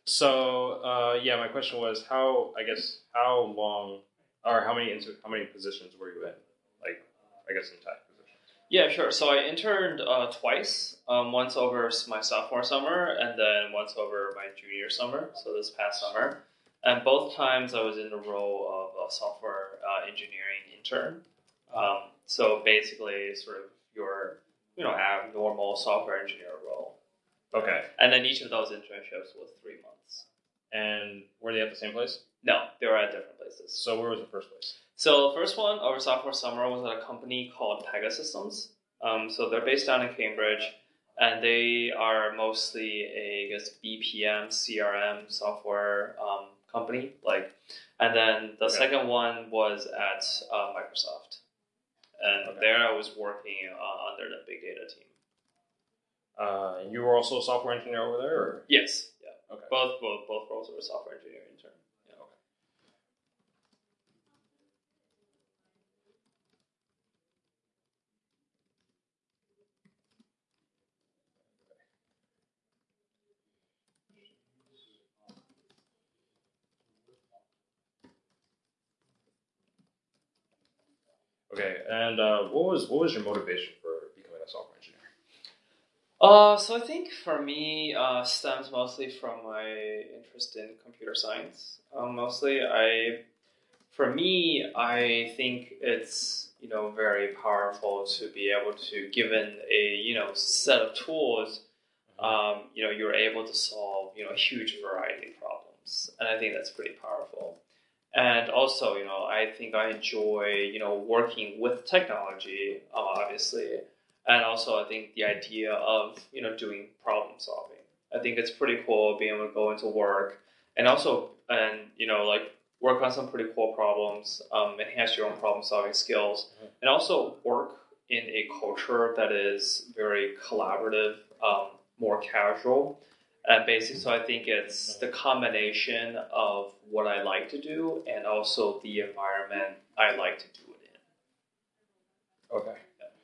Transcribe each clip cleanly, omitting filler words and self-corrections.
So yeah, my question was how long or how many positions were you in? Like I guess in tech positions. Yeah, sure. So I interned twice. Once over my sophomore summer, and then once over my junior summer. So this past summer, and both times I was in the role of a software engineering intern. So basically, sort of your abnormal software engineer role. Okay. And then each of those internships was 3 months. And were they at the same place? No, they were at different places. So where was the first place? So the first one over sophomore summer was at a company called Pegasystems. So they're based down in Cambridge, and they are mostly I guess BPM CRM software company. And then the second one was at Microsoft, and there I was working under the big data team. You were also a software engineer over there, or? Yes. Yeah. Okay. Both roles were software engineering intern. Yeah. Okay. Okay, and what was your motivation for becoming a software engineer? So I think for me, stems mostly from my interest in computer science. For me, I think it's very powerful to be able to, given a set of tools, you're able to solve a huge variety of problems, and I think that's pretty powerful. And also, I think I enjoy working with technology, obviously, and also I think the idea of doing problem solving. I think it's pretty cool being able to go into work and also work on some pretty cool problems, enhance your own problem solving skills, and also work in a culture that is very collaborative, more casual. And basically, so I think it's the combination of what I like to do and also the environment I like to do it in. Okay.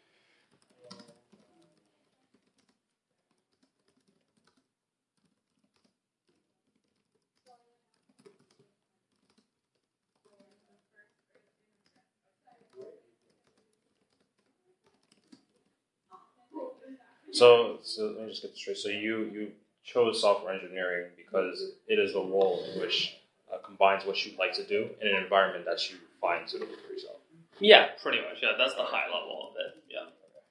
So let me just get this straight. So you chose software engineering because it is a role in which combines what you like to do in an environment that you find suitable for yourself. Yeah, pretty much. Yeah, that's the high level of it. Yeah.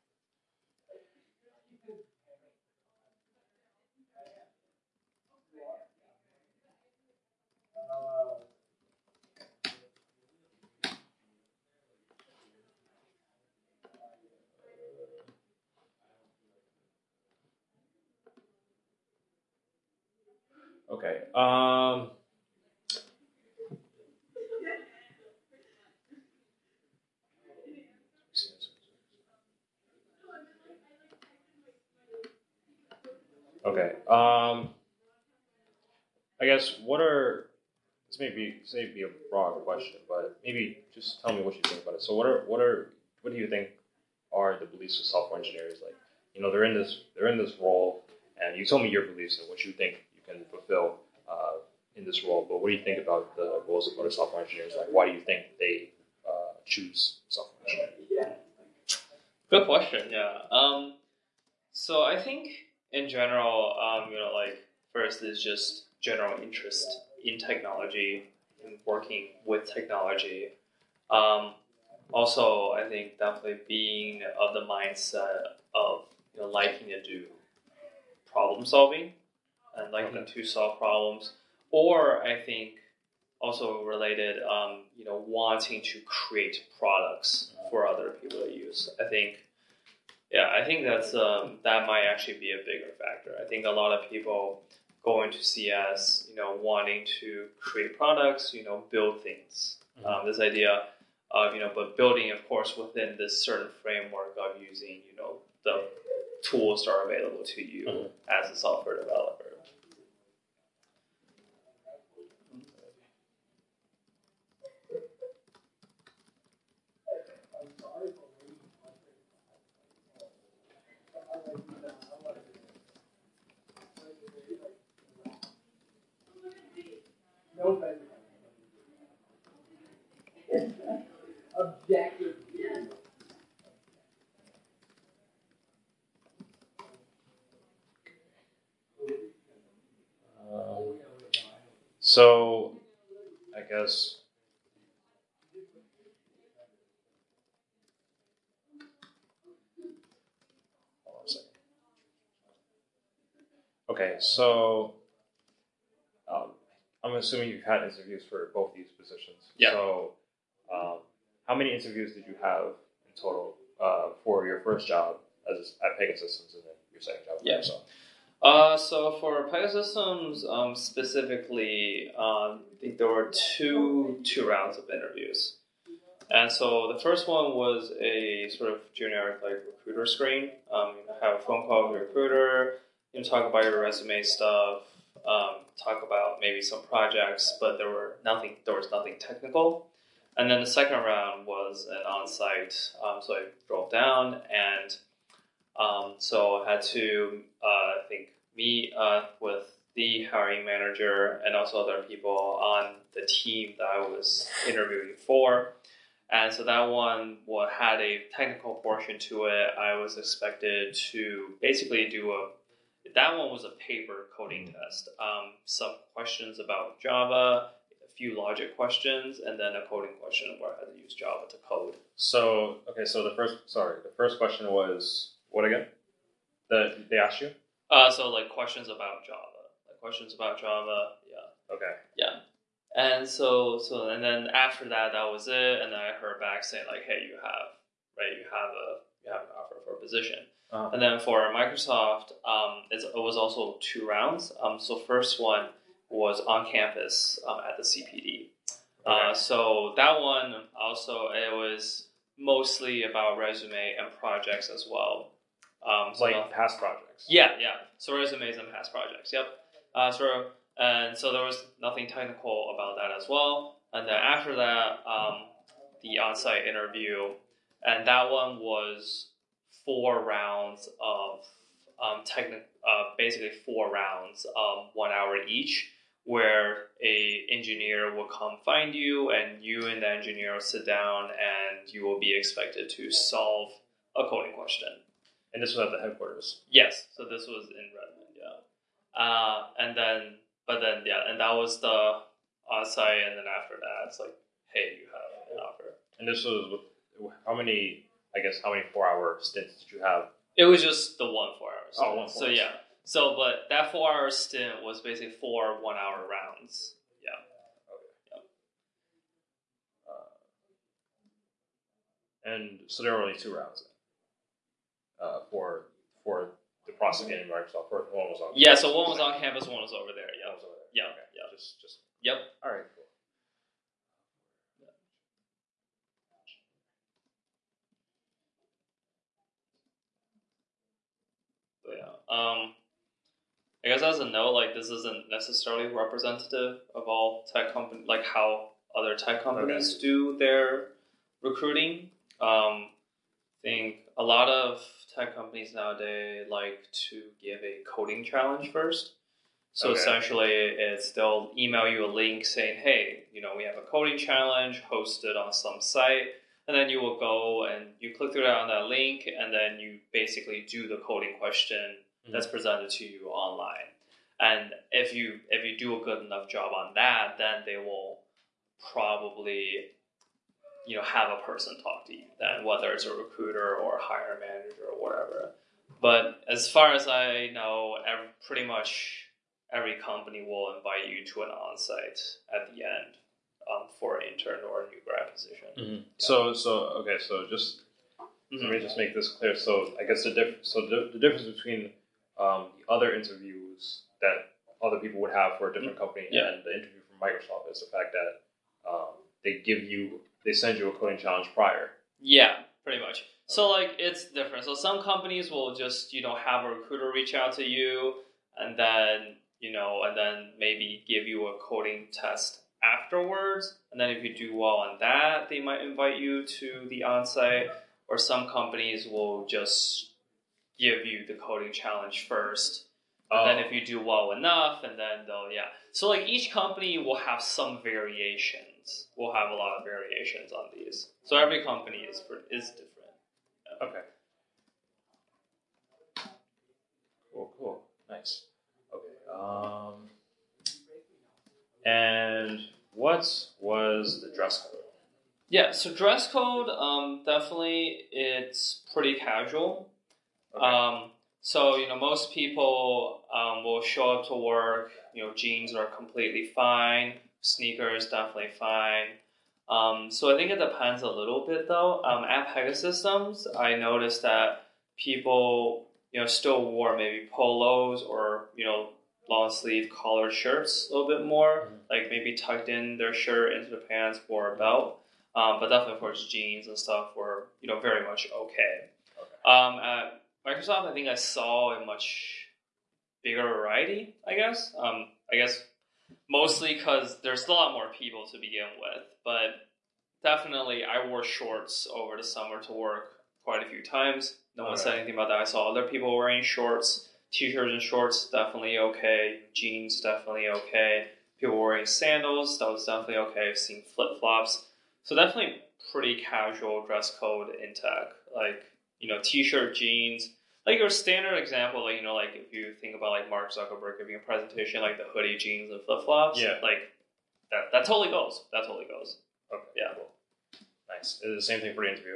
Okay. Okay. I guess this may be a broad question, but maybe just tell me what you think about it. So what do you think are the beliefs of software engineers? Like, they're in this role, and you told me your beliefs and what you think you can fulfill in this role. But what do you think about the roles of other software engineers? Like, why do you think they choose software engineering? Good question. Yeah. So I think in general, first is just general interest in technology and working with technology. Also, I think definitely being of the mindset of liking to do problem solving and liking to solve problems, or I think also related, wanting to create products for other people to use. I think that might actually be a bigger factor. I think a lot of people go into CS, wanting to create products, build things. This idea of, but building, of course, within this certain framework of using, the tools that are available to you as a software developer. So I guess. Hold on a second. Okay, so I'm assuming you've had interviews for both these positions. Yeah. So how many interviews did you have in total for your first job at Pegasystems and then your second job at Microsoft? So for Pegasystems specifically, I think there were two rounds of interviews. And so the first one was a sort of generic like recruiter screen. Have a phone call with the recruiter, talk about your resume stuff, talk about maybe some projects, but there was nothing technical. And then the second round was an on-site. So I drove down and so I had to meet with the hiring manager and also other people on the team that I was interviewing for. And so that one had a technical portion to it. I was expected to basically that one was a paper coding test. Some questions about Java, a few logic questions, and then a coding question where I had to use Java to code. So the first question was what again? They asked you? So like questions about Java. Yeah. Okay. Yeah. And so and then after that was it, and then I heard back saying like, hey, you have an offer for a position. Uh-huh. And then for Microsoft, it was also 2 rounds. So first one was on campus at the CPD. Okay. So that one also, it was mostly about resume and projects as well. Past projects. Yeah. So resumes and past projects. Yep. And so there was nothing technical about that as well. And then after that, the on-site interview, and that one was 4 rounds of basically 4 rounds, 1 hour each, where a engineer will come find you, and you and the engineer will sit down, and you will be expected to solve a coding question. And this was at the headquarters. Yes, so this was in Redmond, yeah. And that was the on-site, and then after that, it's like, hey, you have an offer. And this was with how many 4-hour stints did you have? It was just the 1 4-hour stint. Oh, 1 4 So yeah. So, but that 4-hour stint was basically 4 1-hour rounds. Yeah. Okay. Yep. And so there were only 2 rounds for the process of getting Microsoft. One was on. Yeah. So one was on campus, one was over there. Yeah. One was over there. Yeah. Okay. Yeah. Just. Yep. All right. Cool. I guess as a note, like this isn't necessarily representative of all tech companies, like how other tech companies do their recruiting. I think a lot of tech companies nowadays like to give a coding challenge first. So essentially, they'll email you a link saying, hey, we have a coding challenge hosted on some site. And then you will go and you click through on that link, and then you basically do the coding question that's presented to you online. And if you do a good enough job on that, then they will probably have a person talk to you, then whether it's a recruiter or a hiring manager or whatever. But as far as I know, pretty much every company will invite you to an on-site at the end for an intern or a new grad position. Mm-hmm. Yeah. So just let me just make this clear. So I guess the difference between the other interviews that other people would have for a different company and the interview from Microsoft is the fact that they send you a coding challenge prior. Yeah, pretty much. So like it's different. So some companies will just have a recruiter reach out to you, and then maybe give you a coding test afterwards. And then if you do well on that, they might invite you to the on-site. Or some companies will just give you the coding challenge first. And then if you do well enough, and then So like each company will have some variations. We'll have a lot of variations on these. So every company is different. Yeah. Okay. Cool. Nice. Okay. And what was the dress code? Yeah, so dress code, definitely it's pretty casual. Okay. So, most people will show up to work, jeans are completely fine, sneakers definitely fine. So I think it depends a little bit though. At Pegasystems, I noticed that people, still wore maybe polos or, long sleeve collared shirts a little bit more, like maybe tucked in their shirt into the pants, wore a belt. But definitely, of course, jeans and stuff were, very much okay. At Microsoft, I think I saw a much bigger variety, I guess. I guess mostly because there's a lot more people to begin with, but definitely I wore shorts over the summer to work quite a few times. No one said anything about that. I saw other people wearing shorts, t-shirts and shorts, definitely okay. Jeans, definitely okay. People wearing sandals, that was definitely okay. I've seen flip-flops. So definitely pretty casual dress code in tech. Like, t-shirt, jeans. Like your standard example, like, like if you think about like Mark Zuckerberg giving a presentation, like the hoodie, jeans, and flip-flops. Yeah. Like, that totally goes. That totally goes. Okay. Yeah. Cool. Nice. Is it the same thing for the interview?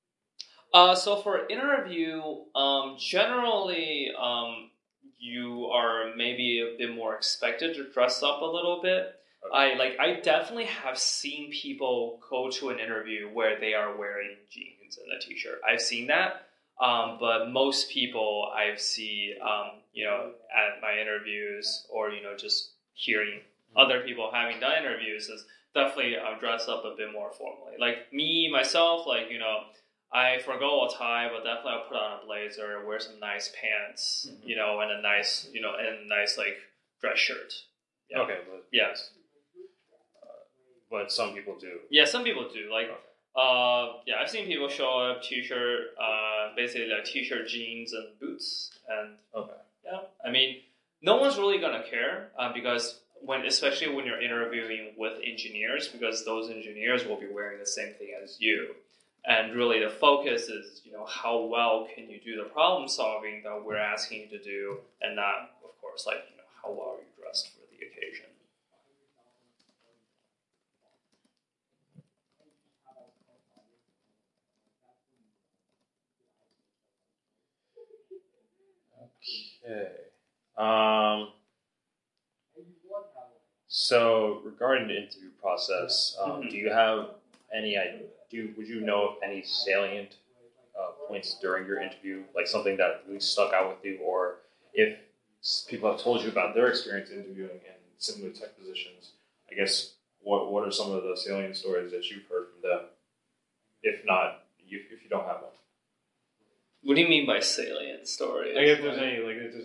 So for interview, generally, you are maybe a bit more expected to dress up a little bit. Okay. I definitely have seen people go to an interview where they are wearing jeans and a t-shirt. I've seen that. But most people I've seen, at my interviews or, just hearing other people having done interviews is definitely dress up a bit more formally. Like me, myself, like, I forgo a tie, but definitely I'll put on a blazer, wear some nice pants, and a nice, like dress shirt. Yeah. Okay. But, Yes. But some people do. Yeah, some people do. Like, yeah, I've seen people show up t-shirt, basically like t-shirt, jeans, and boots, and yeah, I mean, no one's really gonna care because especially when you're interviewing with engineers, because those engineers will be wearing the same thing as you, and really the focus is how well can you do the problem solving that we're asking you to do, and not, of course, like how well are you dressed for the occasion. Okay. So regarding the interview process, do you have any idea? Would you know of any salient points during your interview, like something that really stuck out with you, or if people have told you about their experience interviewing in similar tech positions? I guess what are some of the salient stories that you've heard from them? If not, if you don't have one. What do you mean by salient story? Like if there's any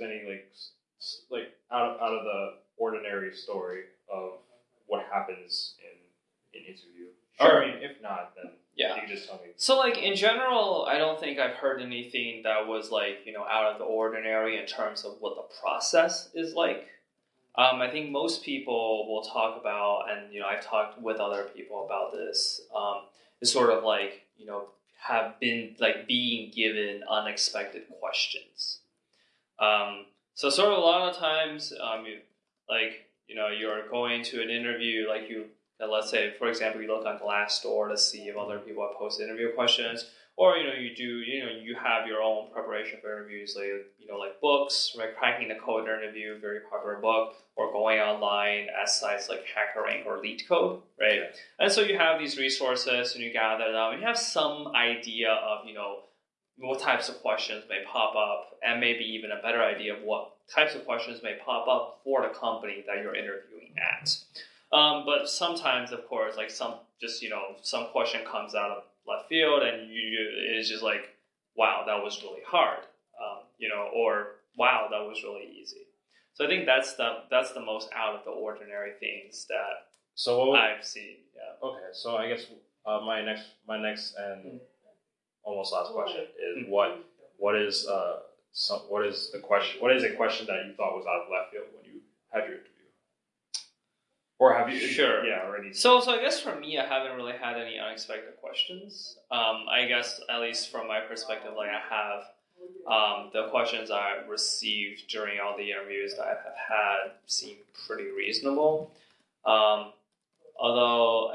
out of the ordinary story of what happens in interview. Sure. I mean, if not, then yeah. you can just tell me. So like in general, I don't think I've heard anything that was like out of the ordinary in terms of what the process is like. I think most people will talk about, and I've talked with other people about this. Is sort of like have been like being given unexpected questions. So sort of a lot of times, you're going to an interview, like let's say, for example, you look on Glassdoor to see if other people have posted interview questions, or you have your own preparation for interviews, like books, right? Cracking the Code interview, very popular book, or going online at sites like HackerRank or LeetCode, right? Yeah. And so you have these resources, and you gather them, and you have some idea of what types of questions may pop up, and maybe even a better idea of what types of questions may pop up for the company that you're interviewing at. But sometimes, of course, like some question comes out of left field, and it's just like, wow, that was really hard, or wow, that was really easy. So I think that's the most out of the ordinary things that I've seen. Yeah. Okay, so I guess my next and almost last question is what is a question that you thought was out of left field when you had your interview? Or have you? Sure. Yeah, already. So I guess for me, I haven't really had any unexpected questions. I guess at least from my perspective, like I have the questions I received during all the interviews that I have had seem pretty reasonable. Although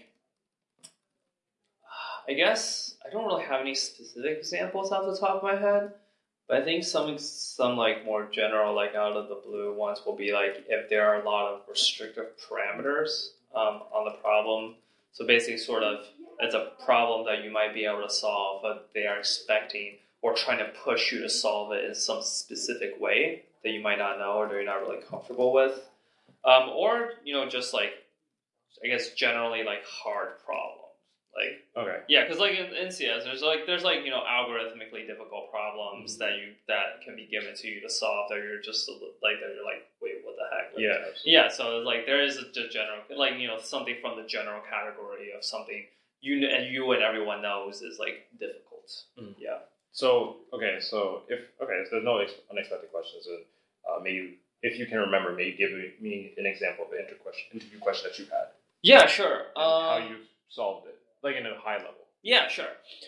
I guess I don't really have any specific examples off the top of my head, but I think some like more general, like out of the blue ones will be like if there are a lot of restrictive parameters on the problem. So basically, sort of, it's a problem that you might be able to solve, but they are expecting or trying to push you to solve it in some specific way that you might not know or that you're not really comfortable with. Or, just like, I guess generally like hard problems. Like, Okay. yeah, because like in CS, there's algorithmically difficult problems that can be given to you to solve that you're just like wait, what the heck? Like, Yeah. Absolutely. Yeah. So like there is a general something from the general category of something you and everyone knows is like difficult. Mm. Yeah. So if there's no unexpected questions, maybe if you can remember, maybe give me an example of an interview question that you've had. Yeah, sure. And how you solved it, like in a high level. Yeah, sure.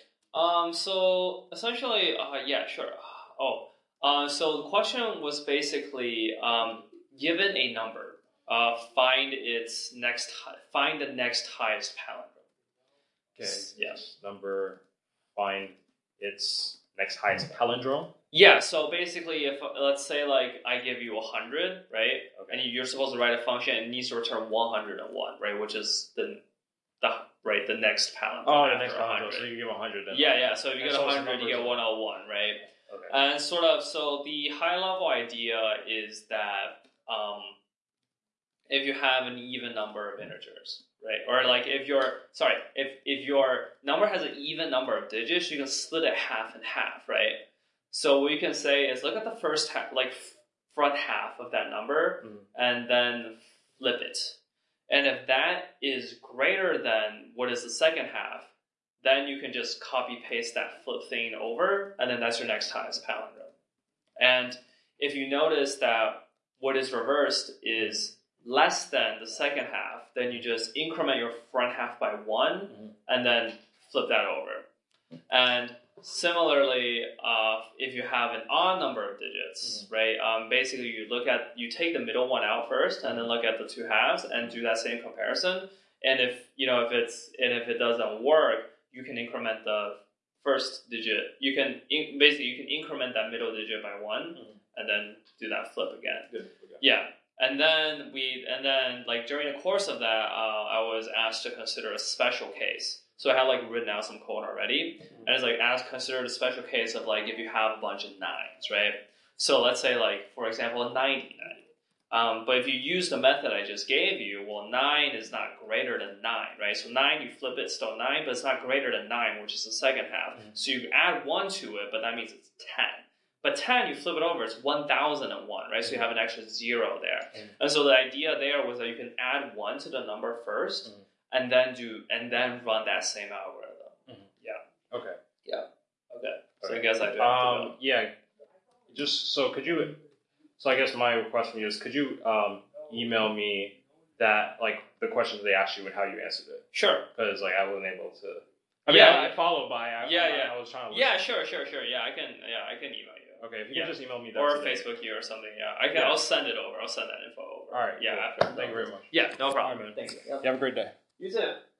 So essentially, yeah, sure. So the question was basically, given a number, find the next highest palindrome. Okay. Yes. Number, find its next highest palindrome. Yeah. So basically, if let's say like I give you 100, right? Okay. And you're supposed to write a function and it needs to return 101, right? Which is the next palindrome. Oh, the next palindrome. 100. So you give 100 then. Yeah. So if you get 100, you get 101, right? Okay. And so the high level idea is that if you have an even number of integers, right? Or like if your number has an even number of digits, you can split it half and half, right? So what you can say is look at the first half, like front half of that number, and then flip it. And if that is greater than what is the second half, then you can just copy paste that flip thing over, and then that's your next highest palindrome. And if you notice that what is reversed is less than the second half, then you just increment your front half by 1, and then flip that over. And similarly, if you have an odd number of digits, right? Basically, you take the middle one out first, and then look at the two halves and do that same comparison. And if it doesn't work, you can increment the first digit. You can increment that middle digit by 1, and then do that flip again. Good. Yeah. And then like during the course of that, I was asked to consider a special case. So I had like written out some code already, and it's like consider the special case of like if you have a bunch of 9s, right? So let's say like for example a 99. But if you use the method I just gave you, well 9 is not greater than 9, right? So 9 you flip it, still 9, but it's not greater than 9, which is the second half. So you add 1 to it, but that means it's 10. But 10, you flip it over, it's 1001, right? So you have an extra 0 there. And so the idea there was that you can add 1 to the number first, and then run that same algorithm. Yeah. Okay. Yeah. Okay. So I guess I do have to go. Yeah. Just so could you? So I guess my request from you is could you email me that like the questions they asked you and how you answered it? Sure. Because like I wasn't able to. I followed by. I was trying to. Yeah. Sure. Yeah. I can email you. Okay. If you can just email me that. Or Facebook you or something. Yeah. I can. Yeah. I'll send it over. I'll send that info over. All right. Yeah. Cool. Thank you very much. Yeah. No problem. All right, man. Thanks. You have a great day. You too.